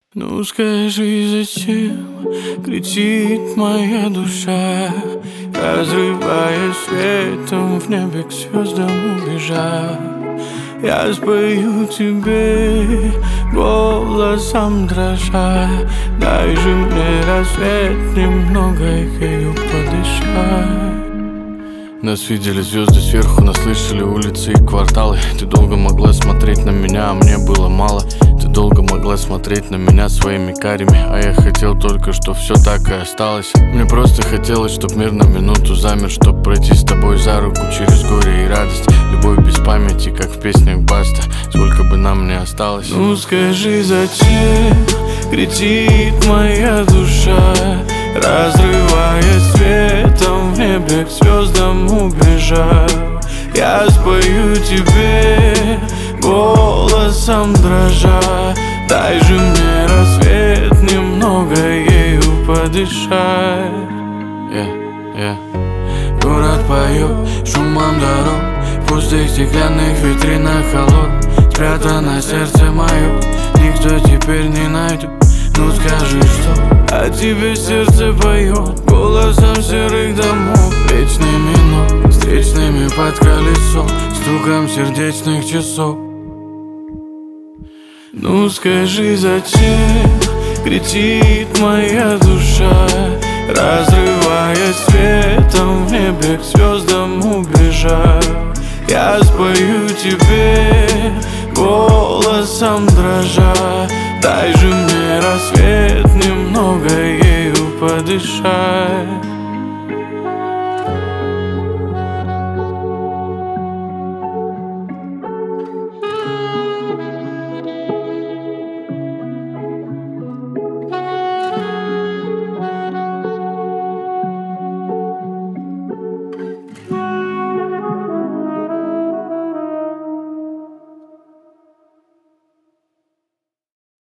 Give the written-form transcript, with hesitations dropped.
Ну скажи, зачем кричит моя душа, разрывая светом в небе к звездам убежав? Я спою тебе голосом дрожа, дай же мне рассвет немного ею подышать. Нас видели звезды сверху, нас слышали улицы и кварталы. Ты долго могла смотреть на меня, а мне было мало. Ты долго могла смотреть на меня своими карими, а я хотел только, чтоб все так и осталось. Мне просто хотелось, чтоб мир на минуту замер, чтоб пройти с тобой за руку через горе и радость. Любовь без памяти, как в песнях Баста, сколько бы нам ни осталось. Ну скажи, зачем кричит моя душа, разрывая светом в небе к звездам убежав? Я спою тебе голосом дрожа, дай же мне рассвет немного ею подышать. Город поет шумом дорог, в пустых стеклянных витринах холод. Спрятано сердце мое, никто теперь не найдет. Ну скажи, что а тебе сердце поет голосом серых домов, вечными, но встречными под колесом, стуком сердечных часов. Ну скажи, зачем кричит моя душа, разрывая светом в небе к звездам убежав? Я спою тебе голосом дрожа, дай же мне рассвет немного ею подышать.